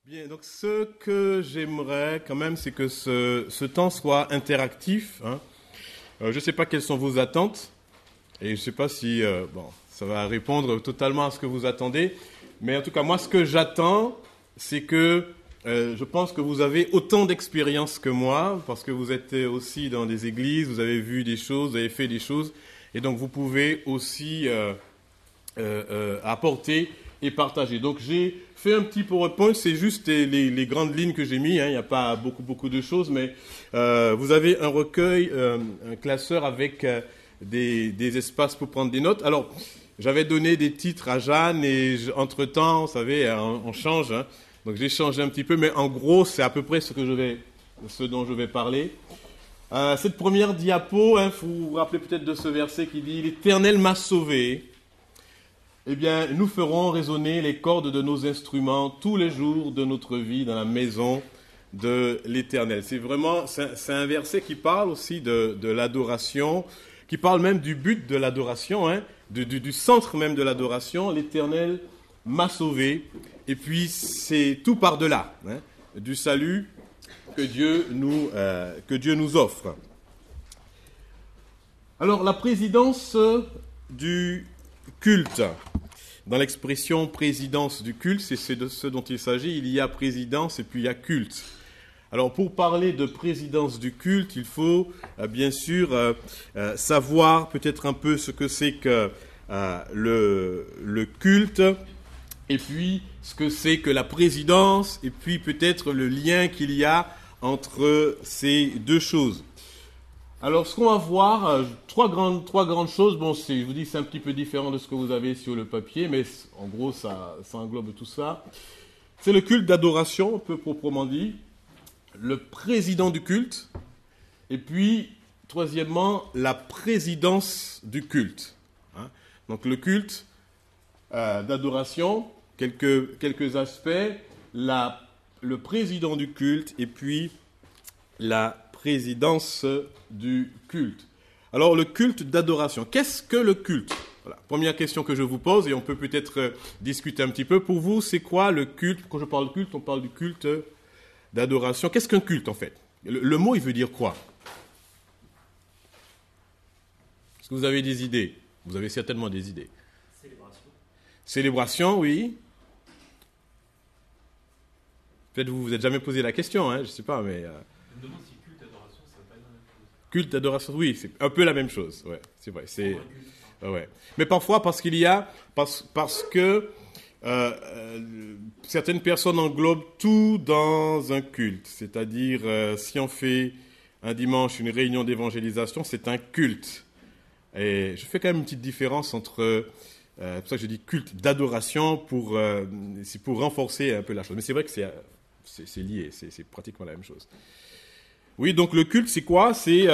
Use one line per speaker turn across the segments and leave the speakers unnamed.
Bien, donc ce que j'aimerais quand même, c'est que ce temps soit interactif, hein. Je ne sais pas quelles sont vos attentes, et je ne sais pas si ça va répondre totalement à ce que vous attendez, mais en tout cas, moi, ce que j'attends, c'est que je pense que vous avez autant d'expérience que moi, parce que vous êtes aussi dans des églises, vous avez vu des choses, vous avez fait des choses, et donc vous pouvez aussi apporter et partager. Donc j'ai fait un petit PowerPoint, c'est juste les grandes lignes que j'ai mis, hein, il n'y a pas beaucoup de choses, mais vous avez un recueil, un classeur avec des espaces pour prendre des notes. Alors, j'avais donné des titres à Jeanne et entre-temps, vous savez, on change, hein, donc j'ai changé un petit peu, mais en gros, c'est à peu près ce dont je vais parler. Cette première diapo, hein, vous vous rappelez peut-être de ce verset qui dit « L'Éternel m'a sauvé ». Eh bien, nous ferons résonner les cordes de nos instruments tous les jours de notre vie dans la maison de l'Éternel. C'est un verset qui parle aussi de l'adoration, qui parle même du but de l'adoration, hein, du centre même de l'adoration. L'Éternel m'a sauvé. Et puis, c'est tout par-delà, hein, du salut que Dieu nous offre. Alors, la présidence du culte. Dans l'expression présidence du culte, c'est de ce dont il s'agit. Il y a présidence et puis il y a culte. Alors, pour parler de présidence du culte, il faut bien sûr savoir peut-être un peu ce que c'est que le culte, et puis ce que c'est que la présidence, et puis peut-être le lien qu'il y a entre ces deux choses. Alors, ce qu'on va voir, trois grandes choses. Bon, je vous dis, c'est un petit peu différent de ce que vous avez sur le papier, mais en gros, ça englobe tout ça. C'est le culte d'adoration, un peu proprement dit, le président du culte, et puis, troisièmement, la présidence du culte. Hein. Donc, le culte d'adoration, quelques aspects, le président du culte, et puis la présidence du culte. Alors, le culte d'adoration. Qu'est-ce que le culte ? Voilà. Première question que je vous pose, et on peut peut-être discuter un petit peu. Pour vous, c'est quoi le culte ? Quand je parle de culte, on parle du culte d'adoration. Qu'est-ce qu'un culte, en fait ? Le mot, il veut dire quoi ? Est-ce que vous avez des idées ? Vous avez certainement des idées.
Célébration.
Célébration, oui. Peut-être vous êtes jamais posé la question, hein, je ne sais pas, mais...
Je me demande si culte d'adoration, ça va pas être la même chose.
Culte d'adoration, oui, c'est un peu la même chose. Ouais, c'est vrai. Ouais. Mais parfois, parce que certaines personnes englobent tout dans un culte. C'est-à-dire, si on fait un dimanche une réunion d'évangélisation, c'est un culte. Et je fais quand même une petite différence entre... c'est pour ça que je dis culte d'adoration, c'est pour renforcer un peu la chose. Mais c'est vrai que c'est lié, c'est pratiquement la même chose. Oui, donc le culte, c'est quoi ? C'est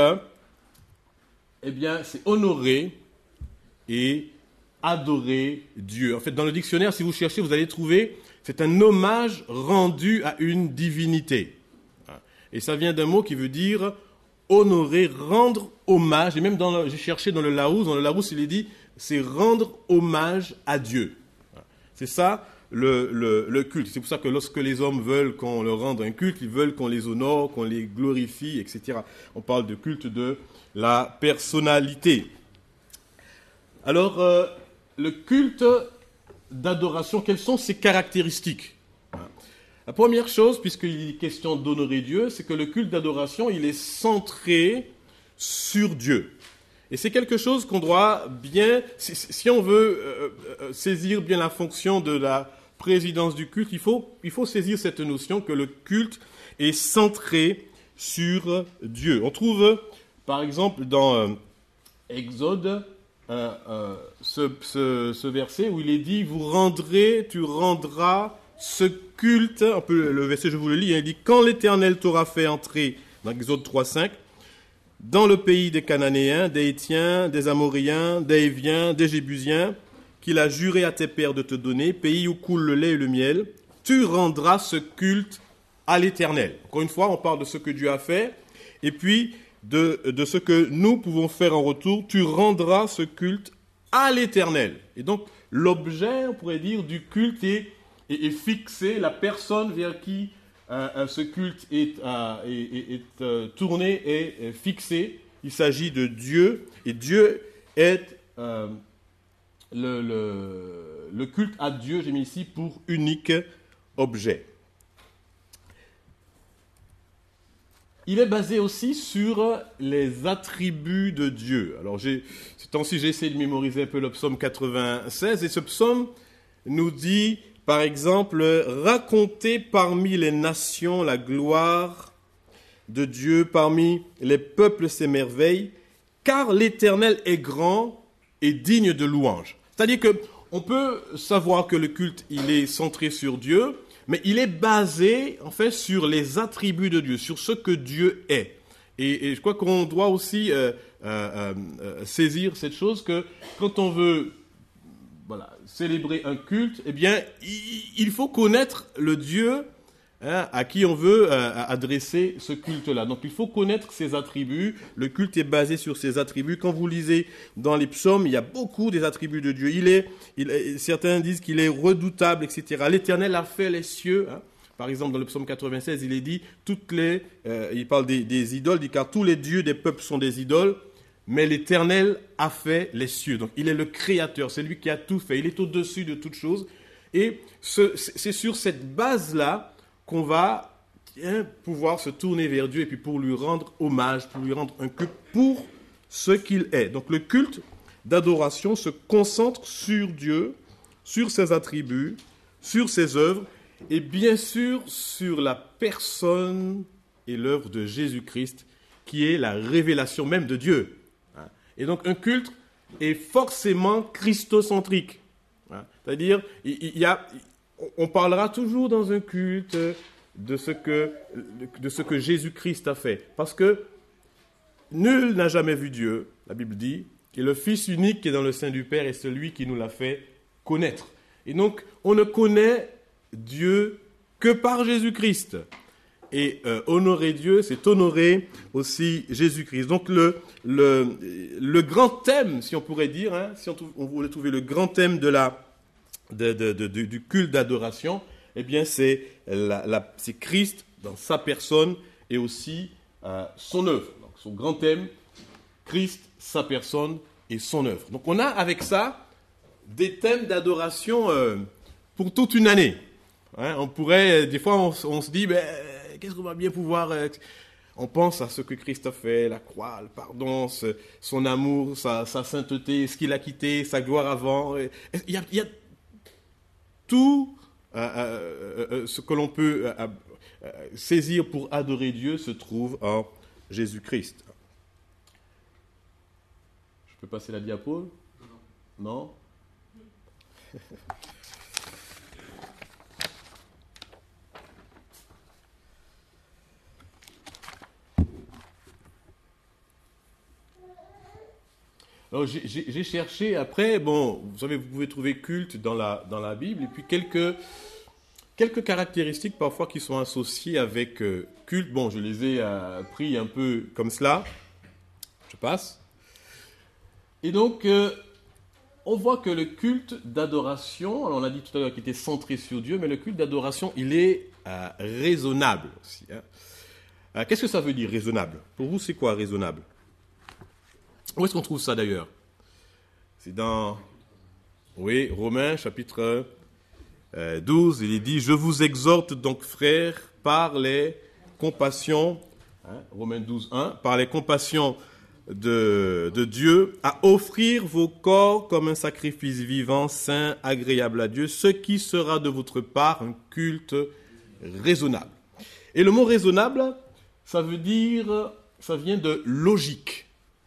honorer et adorer Dieu. En fait, dans le dictionnaire, si vous cherchez, vous allez trouver, c'est un hommage rendu à une divinité. Et ça vient d'un mot qui veut dire honorer, rendre hommage. Et même j'ai cherché dans le Larousse, il est dit, c'est rendre hommage à Dieu. C'est ça. Le culte. C'est pour ça que lorsque les hommes veulent qu'on leur rende un culte, ils veulent qu'on les honore, qu'on les glorifie, etc. On parle de culte de la personnalité. Alors, le culte d'adoration, quelles sont ses caractéristiques ? La première chose, puisqu'il est question d'honorer Dieu, c'est que le culte d'adoration, il est centré sur Dieu. Et c'est quelque chose qu'on doit bien, si on veut saisir bien la fonction de la présidence du culte, il faut saisir cette notion que le culte est centré sur Dieu. On trouve, par exemple, dans Exode, ce verset où il est dit « tu rendras ce culte », le verset je vous le lis, il dit « Quand l'Éternel t'aura fait entrer », dans Exode 3,5, dans le pays des Cananéens, des Hétiens, des Amoréens, des Héviens, des Jébusiens, qu'il a juré à tes pères de te donner, pays où coule le lait et le miel, tu rendras ce culte à l'Éternel. Encore une fois, on parle de ce que Dieu a fait, et puis de ce que nous pouvons faire en retour, tu rendras ce culte à l'Éternel. Et donc, l'objet, on pourrait dire, du culte est et fixé, la personne vers qui ce culte est tourné est fixé. Il s'agit de Dieu, et Dieu est le culte à Dieu, j'ai mis ici, pour unique objet. Il est basé aussi sur les attributs de Dieu. Alors, ces temps-ci, j'ai essayé de mémoriser un peu le psaume 96, et ce psaume nous dit, par exemple, « Racontez parmi les nations la gloire de Dieu, parmi les peuples ses merveilles, car l'Éternel est grand et digne de louange. » C'est-à-dire qu'on peut savoir que le culte, il est centré sur Dieu, mais il est basé, en fait, sur les attributs de Dieu, sur ce que Dieu est. Et je crois qu'on doit aussi saisir cette chose que quand on veut célébrer un culte, eh bien, il faut connaître le Dieu à qui on veut adresser ce culte-là. Donc, il faut connaître ses attributs. Le culte est basé sur ses attributs. Quand vous lisez dans les psaumes, il y a beaucoup des attributs de Dieu. Certains disent qu'il est redoutable, etc. L'Éternel a fait les cieux. Par exemple, dans le psaume 96, il est dit, il parle des idoles, il dit, car tous les dieux des peuples sont des idoles, mais l'Éternel a fait les cieux. Donc, il est le créateur, c'est lui qui a tout fait. Il est au-dessus de toutes choses. Et c'est sur cette base-là qu'on va pouvoir se tourner vers Dieu et puis pour lui rendre hommage, pour lui rendre un culte pour ce qu'il est. Donc le culte d'adoration se concentre sur Dieu, sur ses attributs, sur ses œuvres et bien sûr sur la personne et l'œuvre de Jésus-Christ qui est la révélation même de Dieu. Et donc un culte est forcément christocentrique. C'est-à-dire, on parlera toujours dans un culte de ce que Jésus-Christ a fait. Parce que nul n'a jamais vu Dieu, la Bible dit, et le Fils unique qui est dans le sein du Père est celui qui nous l'a fait connaître. Et donc, on ne connaît Dieu que par Jésus-Christ. Et honorer Dieu, c'est honorer aussi Jésus-Christ. Donc, le grand thème, si on pourrait dire, si on voulait trouver le grand thème du culte d'adoration, eh bien, c'est Christ dans sa personne et aussi son œuvre. Donc, son grand thème, Christ, sa personne et son œuvre. Donc, on a avec ça des thèmes d'adoration pour toute une année. On pourrait, des fois, on se dit, qu'est-ce qu'on va bien pouvoir... on pense à ce que Christ a fait, la croix, le pardon, son amour, sa sainteté, ce qu'il a quitté, sa gloire avant. Il y a tout ce que l'on peut saisir pour adorer Dieu se trouve en Jésus-Christ. Je peux passer la diapo? Non? Alors, j'ai cherché après, vous savez, vous pouvez trouver culte dans la Bible, et puis quelques caractéristiques parfois qui sont associées avec culte. Je les ai pris un peu comme cela. Je passe. Et donc, on voit que le culte d'adoration, alors on a dit tout à l'heure qu'il était centré sur Dieu, mais le culte d'adoration, il est raisonnable aussi. Qu'est-ce que ça veut dire, raisonnable? Pour vous, c'est quoi raisonnable? Où est-ce qu'on trouve ça d'ailleurs? C'est dans Romains chapitre 12, il est dit « Je vous exhorte donc, frères, par les compassions, Romains 12, 1, par les compassions de Dieu, à offrir vos corps comme un sacrifice vivant, saint, agréable à Dieu, ce qui sera de votre part un culte raisonnable. » Et le mot raisonnable, ça vient de logique.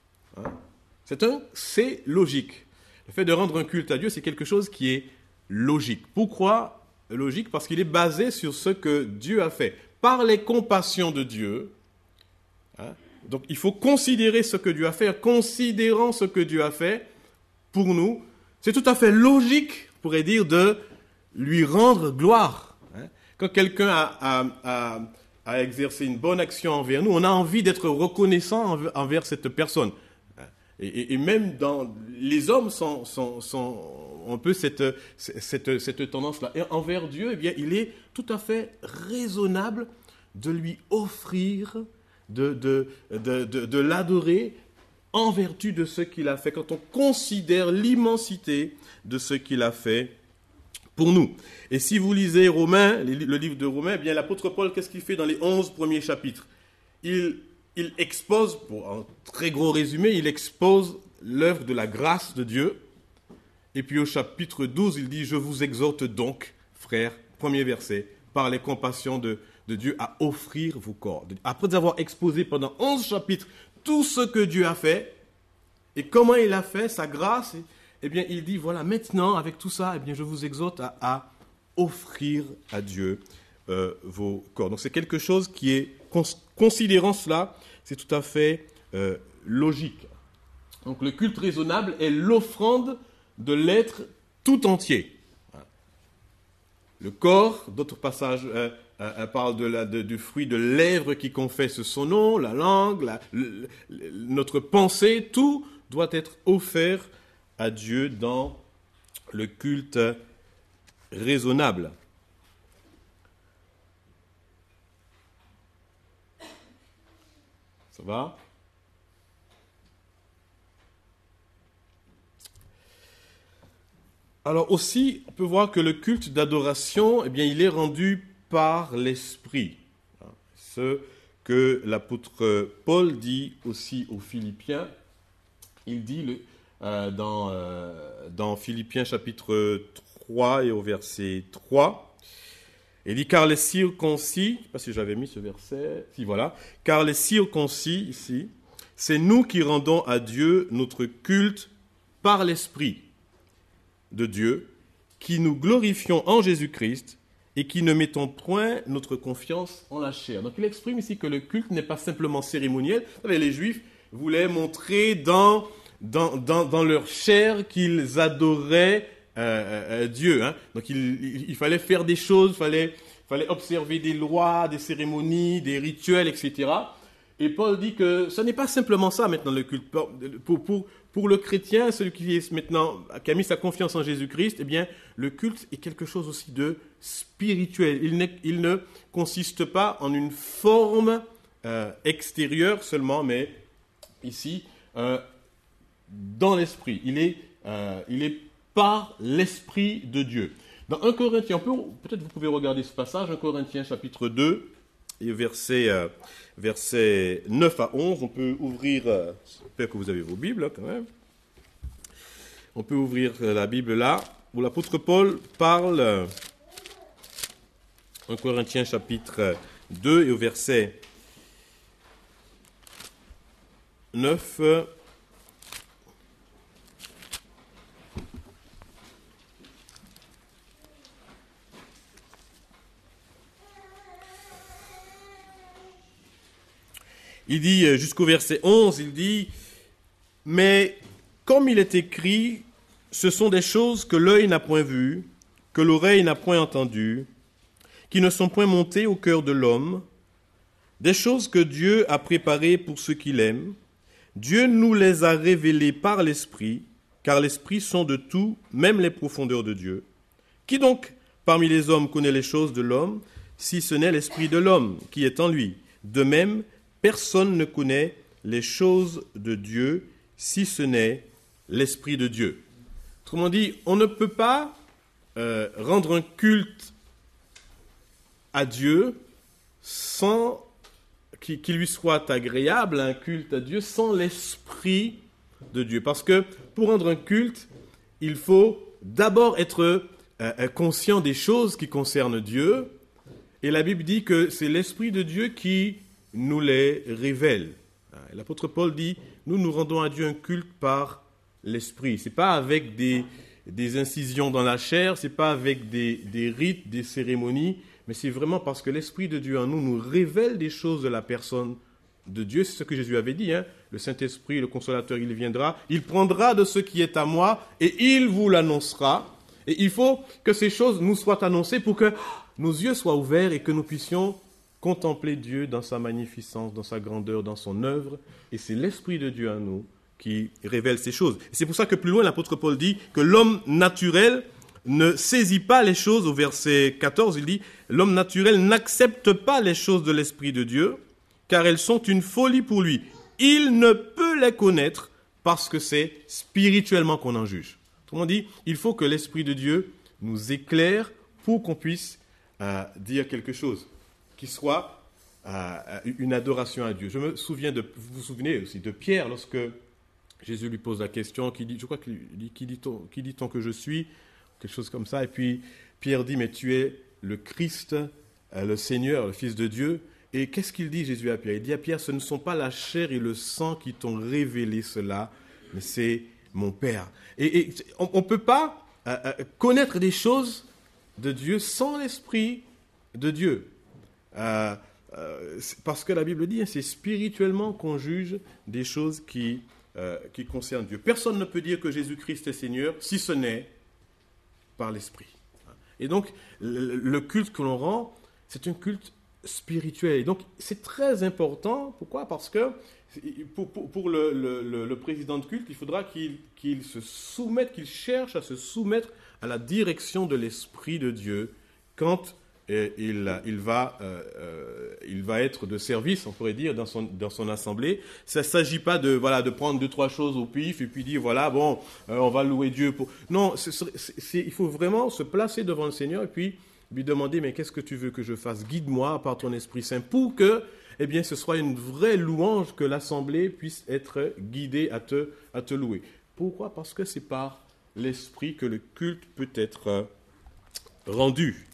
C'est logique. Le fait de rendre un culte à Dieu, c'est quelque chose qui est logique. Pourquoi logique? Parce qu'il est basé sur ce que Dieu a fait. Par les compassions de Dieu, donc il faut considérer ce que Dieu a fait. Considérant ce que Dieu a fait pour nous, c'est tout à fait logique, on pourrait dire, de lui rendre gloire. Quand quelqu'un a exercé une bonne action envers nous, on a envie d'être reconnaissant envers cette personne. Et même dans les hommes sont un peu cette tendance-là. Et envers Dieu, eh bien, il est tout à fait raisonnable de lui offrir, de l'adorer en vertu de ce qu'il a fait, quand on considère l'immensité de ce qu'il a fait pour nous. Et si vous lisez Romains, le livre de Romains, eh bien, l'apôtre Paul, qu'est-ce qu'il fait dans les 11 premiers chapitres ? Il expose, pour un très gros résumé, il expose l'œuvre de la grâce de Dieu. Et puis au chapitre 12, il dit « Je vous exhorte donc, frères », premier verset, « par les compassions de Dieu, à offrir vos corps. » Après avoir exposé pendant 11 chapitres tout ce que Dieu a fait, et comment il a fait, sa grâce, eh bien, il dit, voilà, maintenant, avec tout ça, eh bien, je vous exhorte à offrir à Dieu vos corps. Donc, c'est quelque chose qui est, considérant cela, c'est tout à fait logique. Donc, le culte raisonnable est l'offrande de l'être tout entier. Le corps, d'autres passages parlent du fruit de lèvres qui confesse son nom, la langue, notre pensée, tout doit être offert à Dieu dans le culte raisonnable. Ça va ? Alors aussi, on peut voir que le culte d'adoration, eh bien, il est rendu par l'Esprit. Ce que l'apôtre Paul dit aussi aux Philippiens. Il dit dans Philippiens chapitre 3 et au verset 3, il dit « Car les circoncis », je ne sais pas si j'avais mis ce verset, si voilà, « Car les circoncis, ici, c'est nous qui rendons à Dieu notre culte par l'Esprit de Dieu, qui nous glorifions en Jésus-Christ et qui ne mettons point notre confiance en la chair. » Donc il exprime ici que le culte n'est pas simplement cérémoniel. Vous savez, les Juifs voulaient montrer dans leur chair qu'ils adoraient Dieu. Hein. Donc il fallait faire des choses, il fallait observer des lois, des cérémonies, des rituels, etc. Et Paul dit que ce n'est pas simplement ça maintenant le culte. Pour le chrétien, celui qui a mis sa confiance en Jésus-Christ, eh bien, le culte est quelque chose aussi de spirituel. Il ne consiste pas en une forme extérieure seulement, mais ici, dans l'esprit. Il est par l'esprit de Dieu. Dans 1 Corinthiens, peut-être vous pouvez regarder ce passage, 1 Corinthiens chapitre 2, et versets 9 à 11, on peut ouvrir, j'espère que vous avez vos Bibles quand même, on peut ouvrir la Bible là, où l'apôtre Paul parle, 1 Corinthiens chapitre 2 et au verset 9, il dit, jusqu'au verset 11, il dit « Mais comme il est écrit, ce sont des choses que l'œil n'a point vues, que l'oreille n'a point entendues, qui ne sont point montées au cœur de l'homme, des choses que Dieu a préparées pour ceux qui l'aiment. Dieu nous les a révélées par l'Esprit, car l'Esprit sonde de tout, même les profondeurs de Dieu. Qui donc parmi les hommes connaît les choses de l'homme, si ce n'est l'Esprit de l'homme qui est en lui? De même, personne ne connaît les choses de Dieu si ce n'est l'Esprit de Dieu. » Autrement dit, on ne peut pas rendre un culte à Dieu sans qui lui soit agréable, un culte à Dieu, sans l'Esprit de Dieu. Parce que pour rendre un culte, il faut d'abord être conscient des choses qui concernent Dieu. Et la Bible dit que c'est l'Esprit de Dieu qui nous les révèle. L'apôtre Paul dit, nous rendons à Dieu un culte par l'Esprit. Ce n'est pas avec des incisions dans la chair, ce n'est pas avec des rites, des cérémonies, mais c'est vraiment parce que l'Esprit de Dieu en nous révèle des choses de la personne de Dieu. C'est ce que Jésus avait dit, hein. Le Saint-Esprit, le Consolateur, il viendra, il prendra de ce qui est à moi et il vous l'annoncera. Et il faut que ces choses nous soient annoncées pour que nos yeux soient ouverts et que nous puissions contempler Dieu dans sa magnificence, dans sa grandeur, dans son œuvre. Et c'est l'Esprit de Dieu en nous qui révèle ces choses. Et c'est pour ça que plus loin, l'apôtre Paul dit que l'homme naturel ne saisit pas les choses. Au verset 14, il dit « L'homme naturel n'accepte pas les choses de l'Esprit de Dieu, car elles sont une folie pour lui. Il ne peut les connaître parce que c'est spirituellement qu'on en juge. » Autrement dit, il faut que l'Esprit de Dieu nous éclaire pour qu'on puisse dire quelque chose qui soit une adoration à Dieu. Je me souviens vous vous souvenez aussi de Pierre lorsque Jésus lui pose la question, qui dit, je crois qu'il dit, qui dit-on que je suis, quelque chose comme ça. Et puis Pierre dit, mais tu es le Christ, le Seigneur, le Fils de Dieu. Et qu'est-ce qu'il dit Jésus à Pierre? Il dit à Pierre, ce ne sont pas la chair et le sang qui t'ont révélé cela, mais c'est mon Père. Et on ne peut pas connaître des choses de Dieu sans l'Esprit de Dieu. Parce que la Bible dit, c'est spirituellement qu'on juge des choses qui concernent Dieu. Personne ne peut dire que Jésus-Christ est Seigneur si ce n'est par l'Esprit. Et donc, le culte que l'on rend, c'est un culte spirituel. Et donc, c'est très important. Pourquoi? Parce que pour le président de culte, il faudra qu'il se soumette, qu'il cherche à se soumettre à la direction de l'Esprit de Dieu quand il va être de service, on pourrait dire, dans son assemblée. Ça ne s'agit pas de prendre 2-3 choses au pif et puis dire, voilà, bon, on va louer Dieu pour... Non, il faut vraiment se placer devant le Seigneur et puis lui demander, mais qu'est-ce que tu veux que je fasse? Guide-moi par ton Esprit Saint pour que, eh bien, ce soit une vraie louange, que l'assemblée puisse être guidée à te louer. Pourquoi? Parce que c'est par l'Esprit que le culte peut être rendu.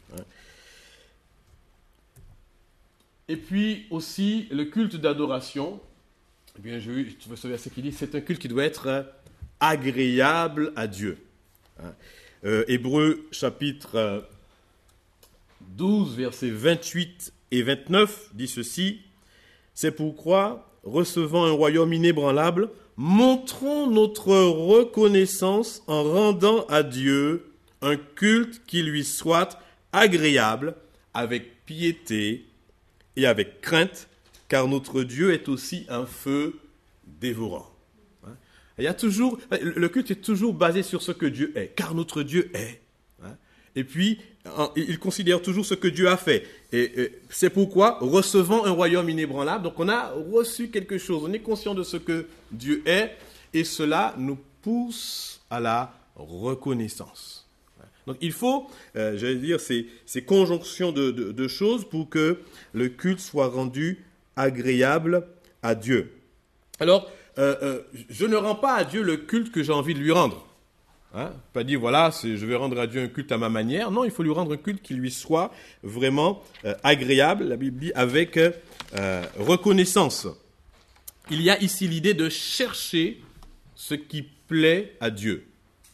Et puis aussi, le culte d'adoration, eh bien, je me souviens ce qu'il dit, c'est un culte qui doit être agréable à Dieu. Hébreux chapitre 12, versets 28 et 29 dit ceci, « C'est pourquoi, recevant un royaume inébranlable, montrons notre reconnaissance en rendant à Dieu un culte qui lui soit agréable, avec piété et avec crainte, car notre Dieu est aussi un feu dévorant. » Il y a toujours, le culte est toujours basé sur ce que Dieu est, car notre Dieu est. Et puis, il considère toujours ce que Dieu a fait. Et c'est pourquoi, recevant un royaume inébranlable, donc on a reçu quelque chose, on est conscient de ce que Dieu est, et cela nous pousse à la reconnaissance. Donc il faut, j'allais dire, ces conjonctions de choses pour que le culte soit rendu agréable à Dieu. Alors, je ne rends pas à Dieu le culte que j'ai envie de lui rendre. Pas dire, voilà, je vais rendre à Dieu un culte à ma manière. Non, il faut lui rendre un culte qui lui soit vraiment agréable, la Bible dit, avec reconnaissance. Il y a ici l'idée de chercher ce qui plaît à Dieu.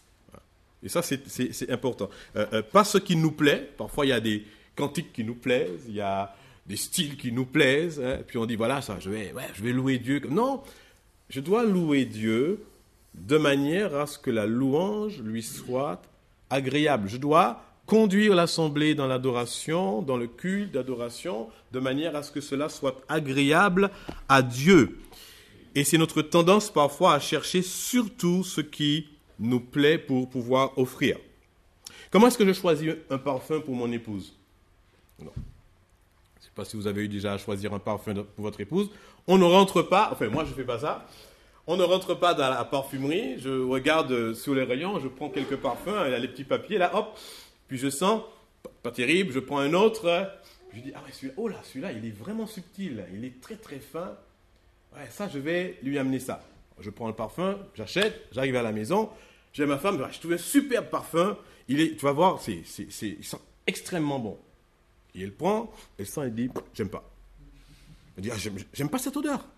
Et ça, c'est important. Pas ce qui nous plaît. Parfois, il y a des cantiques qui nous plaisent, il y a des styles qui nous plaisent. Puis on dit, voilà, ça, je vais louer Dieu. Non, je dois louer Dieu de manière à ce que la louange lui soit agréable. Je dois conduire l'assemblée dans l'adoration, dans le culte d'adoration, de manière à ce que cela soit agréable à Dieu. Et c'est notre tendance parfois à chercher surtout ce qui nous plaît pour pouvoir offrir. Comment est-ce que je choisis un parfum pour mon épouse? Non. Je ne sais pas si vous avez eu déjà à choisir un parfum pour votre épouse. On ne rentre pas, enfin moi je ne fais pas ça, on ne rentre pas dans la parfumerie, je regarde sur les rayons, je prends quelques parfums, il y a les petits papiers là, hop, puis je sens, pas terrible, je prends un autre, je dis, ah ouais, celui-là, il est vraiment subtil, il est très très fin, ouais, ça je vais lui amener ça. Je prends le parfum, j'achète, j'arrive à la maison, j'ai ma femme, je trouve un superbe parfum, tu vas voir, il sent extrêmement bon. Et elle prend, elle sent, elle dit, j'aime pas. Elle dit, j'aime pas cette odeur.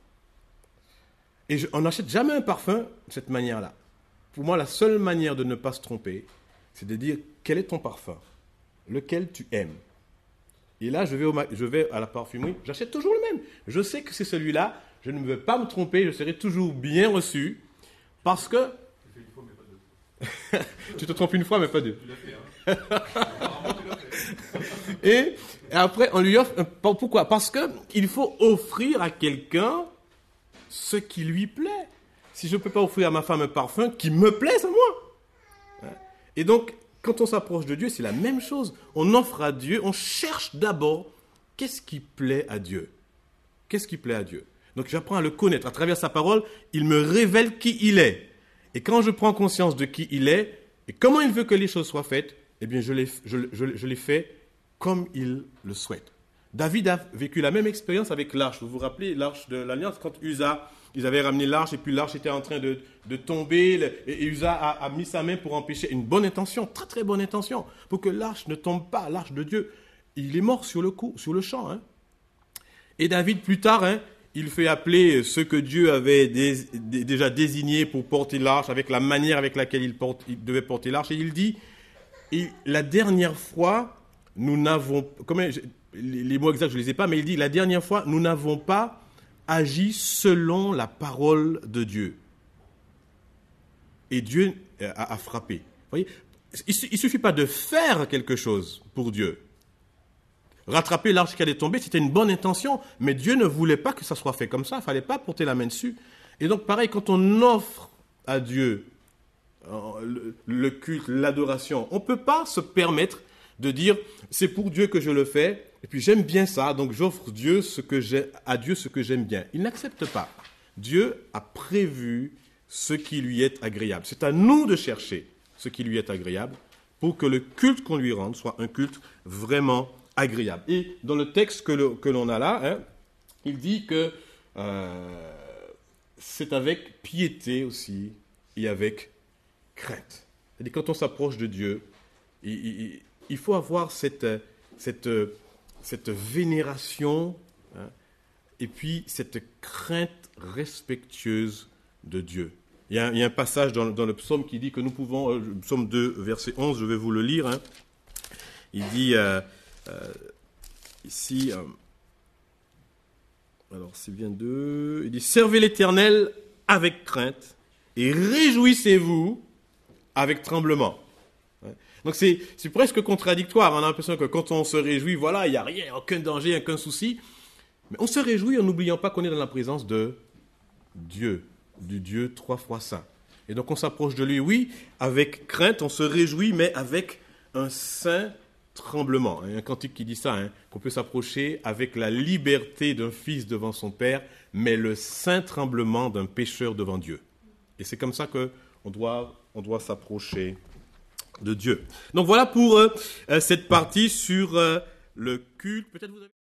Et on n'achète jamais un parfum de cette manière-là. Pour moi, la seule manière de ne pas se tromper, c'est de dire, quel est ton parfum? Lequel tu aimes? Et là, je vais à la parfumerie, j'achète toujours le même. Je sais que c'est celui-là, je ne vais pas me tromper, je serai toujours bien reçu, parce que...
Tu fais une fois, mais pas deux.
Tu te trompes une fois, mais pas deux.
Tu l'as fait, hein. Apparemment, tu l'as fait.
Et après, on lui offre... Pourquoi? Parce qu'il faut offrir à quelqu'un ce qui lui plaît. si je ne peux pas offrir à ma femme un parfum qui me plaise à moi. Et donc, quand on s'approche de Dieu, c'est la même chose. On offre à Dieu, on cherche d'abord qu'est-ce qui plaît à Dieu. Qu'est-ce qui plaît à Dieu? Donc j'apprends à le connaître. À travers sa parole, il me révèle qui il est. Et quand je prends conscience de qui il est et comment il veut que les choses soient faites, eh bien je les fais comme il le souhaite. David a vécu la même expérience avec l'arche. Vous vous rappelez l'arche de l'Alliance, quand Uza, ils avaient ramené l'arche et puis l'arche était en train de tomber et Uza a mis sa main pour empêcher. Une bonne intention, très très bonne intention, pour que l'arche ne tombe pas, l'arche de Dieu. Il est mort sur le coup, sur le champ. Et David, plus tard, il fait appeler ceux que Dieu avait déjà désignés pour porter l'arche, avec la manière avec laquelle il devait porter l'arche. Et il dit, la dernière fois, nous n'avons... Les mots exacts, je ne les ai pas, mais il dit, la dernière fois, nous n'avons pas agi selon la parole de Dieu. Et Dieu a frappé. Vous voyez, il ne suffit pas de faire quelque chose pour Dieu. Rattraper l'arche qui allait tomber, c'était une bonne intention, mais Dieu ne voulait pas que ça soit fait comme ça, il ne fallait pas porter la main dessus. Et donc, pareil, quand on offre à Dieu le culte, l'adoration, on ne peut pas se permettre de dire, c'est pour Dieu que je le fais, et puis j'aime bien ça, donc j'offre à Dieu ce que j'aime bien. Il n'accepte pas. Dieu a prévu ce qui lui est agréable. C'est à nous de chercher ce qui lui est agréable pour que le culte qu'on lui rende soit un culte vraiment agréable. Et dans le texte que l'on a là, il dit que c'est avec piété aussi et avec crainte. C'est-à-dire quand on s'approche de Dieu, il faut avoir cette vénération et puis cette crainte respectueuse de Dieu. Il y a un passage dans le psaume qui dit que nous pouvons, psaume 2, verset 11, je vais vous le lire. Il dit ici, alors c'est bien 2, il dit « Servez l'Éternel avec crainte et réjouissez-vous avec tremblement. » Donc c'est presque contradictoire. On a l'impression que quand on se réjouit, voilà, il n'y a rien, aucun danger, aucun souci. Mais on se réjouit en n'oubliant pas qu'on est dans la présence de Dieu, du Dieu 3 fois saint. Et donc on s'approche de lui, oui, avec crainte, on se réjouit, mais avec un saint tremblement. Il y a un cantique qui dit ça, qu'on peut s'approcher avec la liberté d'un fils devant son père, mais le saint tremblement d'un pécheur devant Dieu. Et c'est comme ça qu'on doit s'approcher de Dieu. Donc voilà pour cette partie sur le culte. Peut-être vous avez...